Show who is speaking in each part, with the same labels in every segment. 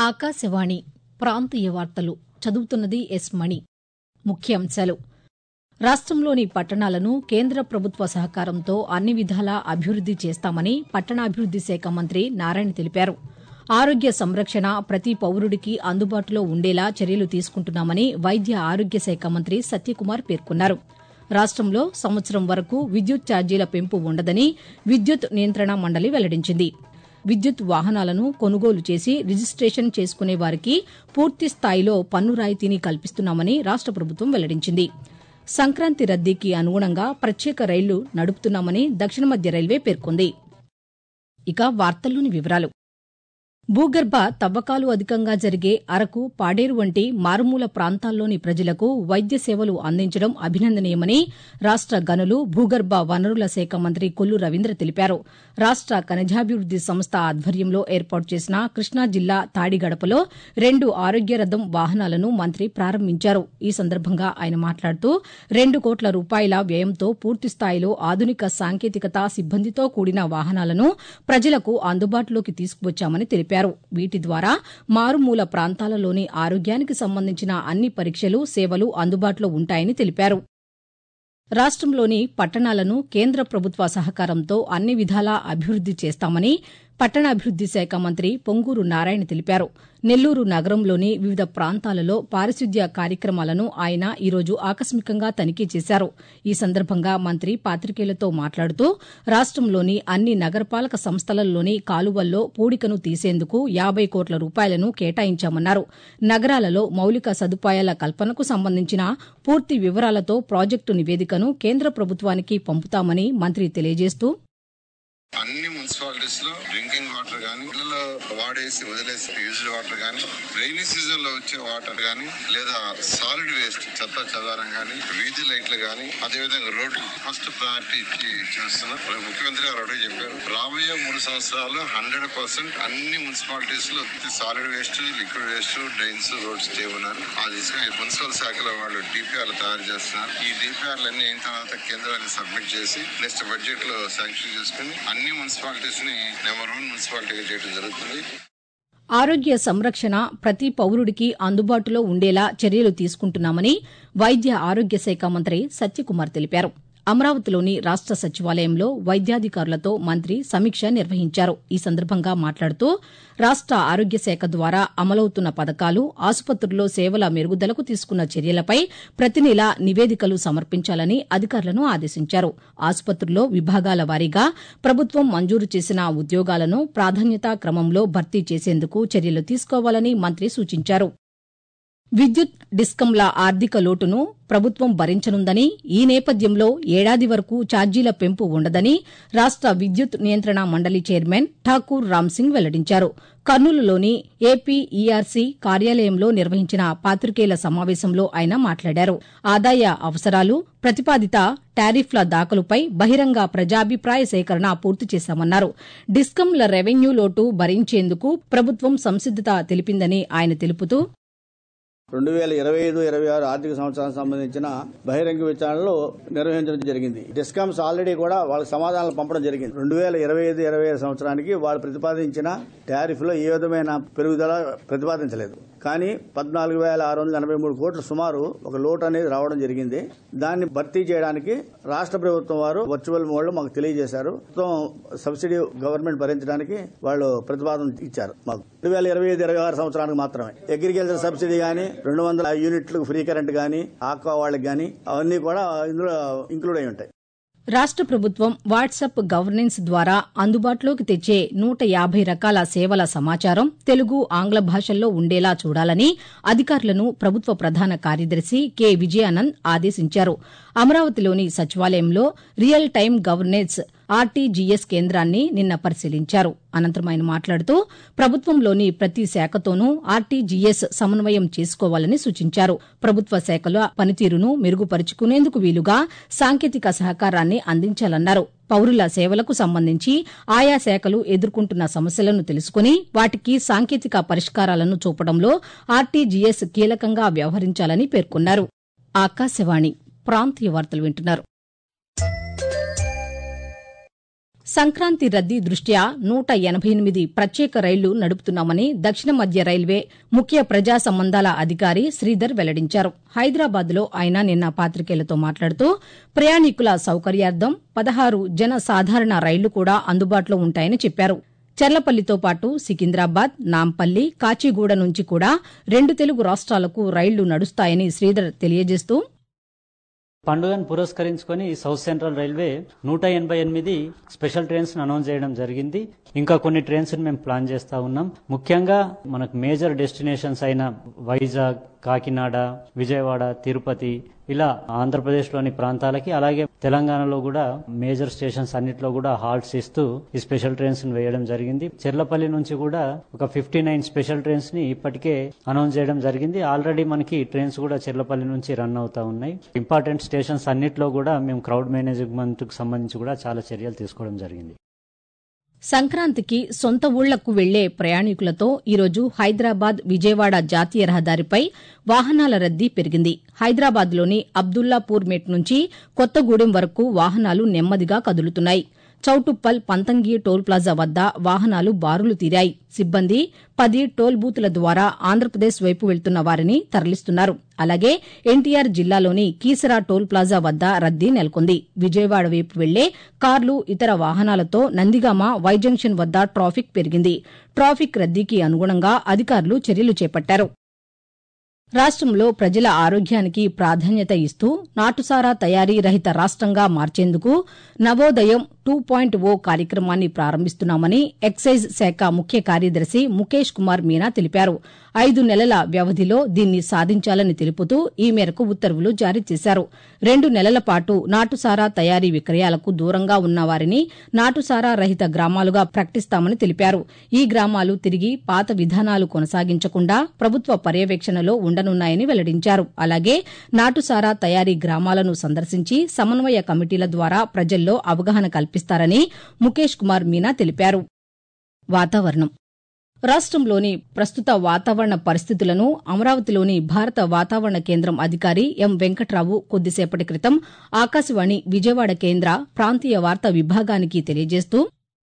Speaker 1: ఆకాశవాణి ప్రాంతీయ వార్తలు చదువుతున్నది ఎస్ మణి. ముఖ్యాంశాలు. రాష్టంలోని పట్టణాలను కేంద్ర ప్రభుత్వ సహకారంతో అన్ని విధాలా అభివృద్ది చేస్తామని పట్టణాభివృద్ది శాఖ మంత్రి నారాయణ తెలిపారు. ఆరోగ్య సంరక్షణ ప్రతి పౌరుడికి అందుబాటులో ఉండేలా చర్యలు తీసుకుంటున్నామని వైద్య ఆరోగ్య శాఖ మంత్రి సత్యకుమార్ పేర్కొన్నారు. రాష్టంలో సంవత్సరం వరకు విద్యుత్ ఛార్జీల పెంపు ఉండదని విద్యుత్ నియంత్రణ మండలి వెల్లడించింది. విద్యుత్ వాహనాలను కొనుగోలు చేసి రిజిస్టేషన్ చేసుకునే వారికి పూర్తి స్థాయిలో పన్ను రాయితీని కల్పిస్తున్నామని రాష్ట ప్రభుత్వం వెల్లడించింది. సంక్రాంతి రద్దీకి అనుగుణంగా ప్రత్యేక రైళ్లు నడుపుతున్నామని దక్షిణ మధ్య రైల్వే పేర్కొంది. ఇక వార్తల్లోని వివరాలు. భూగర్భ తవ్వకాలు అధికంగా జరిగే అరకు, పాడేరు వంటి మారుమూల ప్రాంతాల్లోని ప్రజలకు వైద్య సేవలు అందించడం అభినందనీయమని రాష్ట గనులు, భూగర్భ వనరుల శాఖ మంత్రి కొల్లు రవీంద్ర తెలిపారు. రాష్ట ఖనిజాభివృద్ది సంస్థ ఆధ్వర్యంలో ఏర్పాటు చేసిన కృష్ణా జిల్లా తాడిగడపలో 2 ఆరోగ్య రథం వాహనాలను మంత్రి ప్రారంభించారు. ఈ సందర్భంగా ఆయన మాట్లాడుతూ 2 కోట్ల రూపాయల వ్యయంతో పూర్తిస్థాయిలో ఆధునిక సాంకేతికత సిబ్బందితో కూడిన వాహనాలను ప్రజలకు అందుబాటులోకి తీసుకువచ్చామని తెలిపారు. వీటి ద్వారా మారుమూల ప్రాంతాలలోని ఆరోగ్యానికి సంబంధించిన అన్ని పరీక్షలు, సేవలు అందుబాటులో ఉంటాయని తెలిపారు. రాష్టంలోని పట్టణాలను కేంద్ర ప్రభుత్వ సహకారంతో అన్ని విధాలా అభివృద్ది చేస్తామని పట్టణాభివృద్ది శాఖ మంత్రి పొంగూరు నారాయణ తెలిపారు. నెల్లూరు నగరంలోని వివిధ ప్రాంతాలలో పారిశుద్ధ్య కార్యక్రమాలను ఆయన ఈరోజు ఆకస్మికంగా తనిఖీ చేశారు. ఈ సందర్భంగా మంత్రి పాతికేయులతో మాట్లాడుతూ రాష్టంలోని అన్ని నగరపాలక సంస్థలలోని కాలువల్లో పూడికను తీసేందుకు 50 కోట్ల రూపాయలను కేటాయించామన్నారు. నగరాలలో మౌలిక సదుపాయాల కల్పనకు సంబంధించిన పూర్తి వివరాలతో ప్రాజెక్టు నివేదికను కేంద్ర ప్రభుత్వానికి పంపుతామని మంత్రి తెలియజేస్తూ
Speaker 2: అన్ని మున్సిపాలిటీస్ లో డ్రింకింగ్ వాటర్ గానీ, ఇళ్లలో వాడేసి వదిలేసి యూజ్డ్ వాటర్ గానీ, రైనీ సీజన్ లో వచ్చే వాటర్ గానీ, లేదా సాలిడ్ వేస్ట్ చెత్త చెదారం గానీ, వీధి లైట్లు గానీ, అదేవిధంగా రోడ్డు ఫస్ట్ ప్రయారిటీ ఇచ్చి చేస్తున్నాం. ముఖ్యమంత్రి గారు ఒకటే చెప్పారు, రాబోయే 3 సంవత్సరాలు 100% అన్ని మున్సిపాలిటీస్ లో solid waste, liquid waste, drains, roads చేయమన్నారు. ఆ దిశగా మున్సిపల్ శాఖలో వాళ్ళు డిపిఆర్లు తయారు చేస్తున్నారు. ఈ డిపిఆర్లు అన్ని అయిన తర్వాత కేంద్రానికి సబ్మిట్ చేసి నెక్స్ట్ బడ్జెట్ లో శాంక్షన్ చేసుకుని అన్ని మున్సిపాలిటీస్ ని నెంబర్ 1 మున్సిపాలిటీగా చేయడం జరుగుతుంది.
Speaker 1: ఆరోగ్య సంరక్షణ ప్రతి పౌరుడికి అందుబాటులో ఉండేలా చర్యలు తీసుకుంటున్నామని వైద్య ఆరోగ్య శాఖ మంత్రి సత్యకుమార్ తెలిపారు. అమరావతిలోని రాష్ట సచివాలయంలో వైద్యాధికారులతో మంత్రి సమీక్ష నిర్వహించారు. ఈ సందర్భంగా మాట్లాడుతూ రాష్ట ఆరోగ్య శాఖ ద్వారా అమలవుతున్న పథకాలు, ఆసుపత్రుల్లో సేవల మెరుగుదలకు తీసుకున్న చర్యలపై ప్రతి నెల నివేదికలు సమర్పించాలని అధికారులను ఆదేశించారు. ఆసుపత్రుల్లో విభాగాల వారీగా ప్రభుత్వం మంజూరు చేసిన ఉద్యోగాలను ప్రాధాన్యతా క్రమంలో భర్తీ చేసేందుకు చర్యలు తీసుకోవాలని మంత్రి సూచించారు. విద్యుత్ డిస్కంల ఆర్థిక లోటును ప్రభుత్వం భరించనుందని, ఈ నేపథ్యంలో ఏడాది వరకు ఛార్జీల పెంపు ఉండదని రాష్ట విద్యుత్ నియంత్రణ మండలి చైర్మన్ ఠాకూర్ రామ్సింగ్ వెల్లడించారు. కర్నూలులోని ఏపీఈఆర్సీ కార్యాలయంలో నిర్వహించిన పాతికేయుల సమావేశంలో ఆయన మాట్లాడారు. ఆదాయ అవసరాలు, ప్రతిపాదిత టారిఫ్ల దాఖలుపై బహిరంగ ప్రజాభిప్రాయ సేకరణ పూర్తి చేశామన్నారు. డిస్కంల రెవెన్యూ లోటు భరించేందుకు ప్రభుత్వం సంసిద్దత తెలిపిందని ఆయన తెలుపుతూ
Speaker 3: 2025-26 ఆర్థిక సంవత్సరానికి సంబంధించిన బహిరంగ విచారణలు నిర్వహించడం జరిగింది. డిస్కామ్స్ ఆల్రెడీ కూడా వాళ్ళకి సమాధానాలు పంపడం జరిగింది. 2025-26 సంవత్సరానికి వాళ్ళు ప్రతిపాదించిన టారిఫ్ లో ఏ విధమైన పెరుగుదల ప్రతిపాదించలేదు. కానీ 14,683 కోట్లు సుమారు ఒక లోటు అనేది రావడం జరిగింది. దాన్ని భర్తీ చేయడానికి రాష్ట్ర ప్రభుత్వం వారు వర్చువల్ మోడ్ లో మాకు తెలియజేశారు. సబ్సిడీ గవర్నమెంట్ భరించడానికి వాళ్ళు ప్రతిపాదన ఇచ్చారు. మాకు 2025-26 సంవత్సరానికి మాత్రమే అగ్రికల్చర్ సబ్సిడీ గానీ, 200 యూనిట్లకు ఫ్రీ కరెంట్ గానీ, ఆక్వా వాళ్ళకి గానీ అవన్నీ కూడా ఇందులో ఇంక్లూడ్ అయి ఉంటాయి.
Speaker 1: రాష్ట ప్రభుత్వం వాట్సాప్ గవర్నెన్స్ ద్వారా అందుబాటులోకి తెచ్చే 150 రకాల సేవల సమాచారం తెలుగు, ఆంగ్ల భాషల్లో ఉండేలా చూడాలని అధికారులను ప్రభుత్వ ప్రధాన కార్యదర్శి కె విజయానంద్ ఆదేశించారు. అమరావతిలోని సచివాలయంలో రియల్ టైమ్ గవర్నెన్స్ ఆర్టీజీఎస్ కేంద్రాన్ని నిన్న పరిశీలించారు. అనంతరం ఆయన మాట్లాడుతూ ప్రభుత్వంలోని ప్రతి శాఖతోనూ ఆర్టీజీఎస్ సమన్వయం చేసుకోవాలని సూచించారు. ప్రభుత్వ శాఖల పనితీరును మెరుగుపరుచుకునేందుకు వీలుగా సాంకేతిక సహకారాన్ని అందించాలన్నారు. పౌరుల సేవలకు సంబంధించి ఆయా శాఖలు ఎదుర్కొంటున్న సమస్యలను తెలుసుకుని వాటికి సాంకేతిక పరిష్కారాలను చూపడంలో ఆర్టీజీఎస్ కీలకంగా వ్యవహరించాలని పేర్కొన్నారు. ఆకాశవాణి ప్రాంతీయ వార్తలు వింటున్నారు. సంక్రాంతి రద్దీ దృష్ట్యా 188 ప్రత్యేక రైళ్లు నడుపుతున్నామని దక్షిణ మధ్య రైల్వే ముఖ్య ప్రజా సంబంధాల అధికారి శ్రీధర్ వెల్లడించారు. హైదరాబాద్లో ఆయన నిన్న పాతికేయులతో మాట్లాడుతూ ప్రయాణికుల సౌకర్యార్థం 16 జన సాధారణ రైళ్లు కూడా అందుబాటులో ఉంటాయని చెప్పారు. చర్లపల్లితో పాటు సికింద్రాబాద్, నాంపల్లి, కాచిగూడ నుంచి కూడా 2 తెలుగు రాష్ట్రాలకు రైళ్లు నడుస్తాయని శ్రీధర్ తెలియజేస్తూ
Speaker 4: పండుగను పురస్కరించుకొని south central railway 188 special trains announce చేయడం జరిగింది. ఇంకా కొన్ని ట్రైన్స్ మేము ప్లాన్ చేస్తా ఉన్నాం. ముఖ్యంగా మనకు మేజర్ డెస్టినేషన్స్ అయిన వైజాగ్, కాకినాడ, విజయవాడ, తిరుపతి, ఇలా ఆంధ్రప్రదేశ్లోని ప్రాంతాలకి, అలాగే తెలంగాణలో కూడా మేజర్ స్టేషన్స్ అన్నిట్లో కూడా హాల్ట్స్ ఇస్తూ ఈ స్పెషల్ ట్రైన్స్ వేయడం జరిగింది. చెర్లపల్లి నుంచి కూడా ఒక 59 స్పెషల్ ట్రైన్స్ ని ఇప్పటికే అనౌన్స్ చేయడం జరిగింది. ఆల్రెడీ మనకి ట్రైన్స్ కూడా చెర్లపల్లి నుంచి రన్ అవుతా ఉన్నాయి. ఇంపార్టెంట్ స్టేషన్స్ అన్నిట్లో కూడా మేము క్రౌడ్ మేనేజ్మెంట్ కు సంబంధించి కూడా చాలా చర్యలు తీసుకోవడం జరిగింది.
Speaker 1: సంక్రాంతికి సొంత ఊళ్లకు వెళ్లే ప్రయాణికులతో ఈరోజు హైదరాబాద్ విజయవాడ జాతీయ రహదారిపై వాహనాల రద్దీ పెరిగింది. హైదరాబాద్లోని అబ్దుల్లాపూర్ మెట్ నుంచి కొత్తగూడెం వరకు వాహనాలు నెమ్మదిగా కదులుతున్నాయి. చౌటుప్పల్, పంతంగి టోల్ ప్లాజా వద్ద వాహనాలు బారులు తీరాయి. సిబ్బంది 10 టోల్ బూతుల ద్వారా ఆంధ్రప్రదేశ్ వైపు వెళ్తున్న వారిని తరలిస్తున్నారు. అలాగే ఎన్టీఆర్ జిల్లాలోని కీసరా టోల్ ప్లాజా వద్ద రద్దీ నెలకొంది. విజయవాడ వైపు వెళ్లే కార్లు, ఇతర వాహనాలతో నందిగామ, వై జంక్షన్ వద్ద ట్రాఫిక్ పెరిగింది. ట్రాఫిక్ రద్దీకి అనుగుణంగా అధికారులు చర్యలు చేపట్టారు. రాష్టంలో ప్రజల ఆరోగ్యానికి ప్రాధాన్యత ఇస్తూ నాటుసారా తయారీ రహిత రాష్టంగా మార్చేందుకు నవోదయం 2.0 కార్యక్రమాన్ని ప్రారంభిస్తున్నామని ఎక్సైజ్ శాఖ ముఖ్య కార్యదర్శి ముఖేష్ కుమార్ మీనా తెలిపారు. 5 నెలల వ్యవధిలో దీన్ని సాధించాలని తెలుపుతూ ఈ మేరకు ఉత్తర్వులు జారీ చేశారు. 2 నెలల పాటు నాటుసారా తయారీ విక్రయాలకు దూరంగా ఉన్న వారిని నాటుసారా రహిత గ్రామాలుగా ప్రకటిస్తామని తెలిపారు. ఈ గ్రామాలు తిరిగి పాత విధానాలు కొనసాగించకుండా ప్రభుత్వ పర్యవేక్షణలో ఉండనున్నాయని వెల్లడించారు. అలాగే నాటుసారా తయారీ గ్రామాలను సందర్శించి సమన్వయ కమిటీల ద్వారా ప్రజల్లో అవగాహన కల్పిస్తారని ముఖేష్ కుమార్ మీనా తెలిపారు. వాతావరణం. రాష్టంలోని ప్రస్తుత వాతావరణ పరిస్థితులను అమరావతిలోని భారత వాతావరణ కేంద్రం అధికారి ఎం వెంకట్రావు కొద్దిసేపటి క్రితం ఆకాశవాణి విజయవాడ కేంద్ర ప్రాంతీయ వార్తా విభాగానికి తెలియజేస్తూ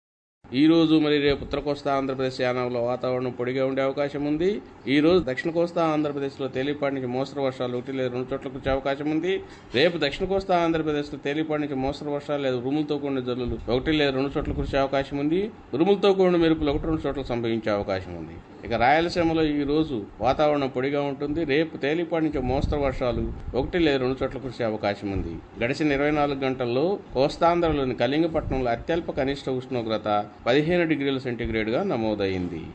Speaker 5: ఈ రోజు మరి రేపు ఉత్తర కోస్తా ఆంధ్రప్రదేశ్ యానాంలో వాతావరణం పొడిగా ఉండే అవకాశం ఉంది. ఈ రోజు దక్షిణ కోస్తా ఆంధ్రప్రదేశ్లో తేలిపాటి నుంచి మోస్తరు వర్షాలు 1 లేదా 2 చోట్ల కురిసే అవకాశం ఉంది. రేపు దక్షిణ కోస్తా ఆంధ్రప్రదేశ్లో తేలిపాటి నుంచి మోస్తరు వర్షాలు లేదా ఉరుములతో కూడిన జల్లులు 1 లేదా 2 చోట్ల కురిసే అవకాశం ఉంది. ఉరుములతో కూడిన మెరుపులు 1-2 చోట్ల సంభవించే అవకాశం ఉంది. ఇక రాయలసీమలో ఈ రోజు వాతావరణం పొడిగా ఉంటుంది. రేపు తేలిపాటి నుంచి మోస్తరు వర్షాలు 1 లేదా 2 చోట్ల కురిసే అవకాశం ఉంది. గడిచిన 24 గంటల్లో కోస్తాంధ్రలోని కళింగపట్నంలో అత్యల్ప కనిష్ట ఉష్ణోగ్రత 15 డిగ్రీల సెంటీగ్రేడ్గా నమోదైంది.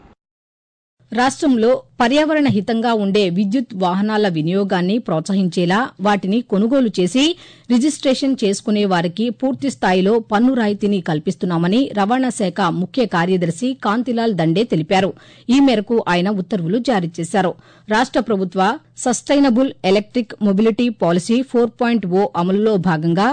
Speaker 1: రాష్టంలో పర్యావరణ హితంగా ఉండే విద్యుత్ వాహనాల వినియోగాన్ని ప్రోత్సహించేలా వాటిని కొనుగోలు చేసి రిజిస్టేషన్ చేసుకునే వారికి పూర్తి స్థాయిలో పన్ను రాయితీని కల్పిస్తున్నామని రవాణా శాఖ ముఖ్య కార్యదర్శి కాంతిలాల్ దండే తెలిపారు. ఈ మేరకు ఆయన ఉత్తర్వులు జారీ చేశారు. రాష్ట ప్రభుత్వ సస్టైనబుల్ ఎలక్టిక్ మొబిలిటీ పాలసీ 4.0 అమలులో భాగంగా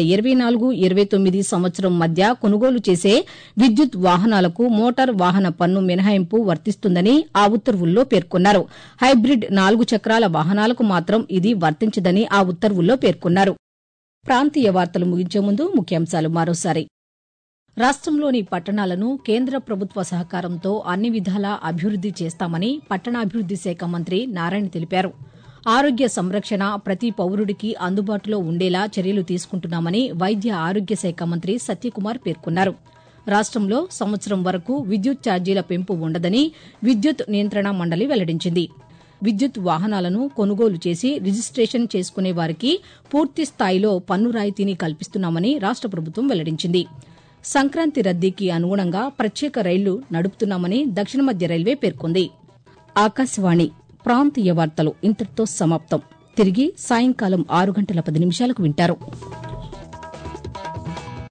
Speaker 1: 2024-29 సంవత్సరం మధ్య కొనుగోలు చేసే విద్యుత్ వాహనాలకు మోటార్ వాహన పన్ను మినహాయింపు వర్తిస్తుందని ఆ ఉత్తర్వుల్లో పేర్కొన్నారు. హైబ్రిడ్ 4 చక్రాల వాహనాలకు మాత్రం ఇది వర్తించదని ఆ ఉత్తర్వుల్లో పేర్కొన్నారు. ప్రాంతీయ వార్తలు ముగించే ముందు ముఖ్యాంశాలు మరోసారి. రాష్టంలోని పట్టణాలను కేంద్ర ప్రభుత్వ సహకారంతో అన్ని విధాలా అభివృద్ది చేస్తామని పట్టణాభివృద్ది శాఖ మంత్రి నారాయణ తెలిపారు. ఆరోగ్య సంరక్షణ ప్రతి పౌరుడికి అందుబాటులో ఉండేలా చర్యలు తీసుకుంటున్నామని వైద్య ఆరోగ్య శాఖ మంత్రి సత్యకుమార్ పేర్కొన్నారు. రాష్టంలో సంవత్సరం వరకు విద్యుత్ ఛార్జీల పెంపు ఉండదని విద్యుత్ నియంత్రణ మండలి వెల్లడించింది. విద్యుత్ వాహనాలను కొనుగోలు చేసి రిజిస్టేషన్ చేసుకునే వారికి పూర్తి స్థాయిలో పన్ను రాయితీని కల్పిస్తున్నామని రాష్ట ప్రభుత్వం వెల్లడించింది. సంక్రాంతి రద్దీకి అనుగుణంగా ప్రత్యేక రైళ్లు నడుపుతున్నామని దక్షిణ మధ్య రైల్వే పేర్కొంది. ఆకాశవాణి ప్రాంతీయ వార్తలు ఇంతటితో సమాప్తం. తిరిగి సాయంకాలం 6 గంటల 10 నిమిషాలకు వింటారు.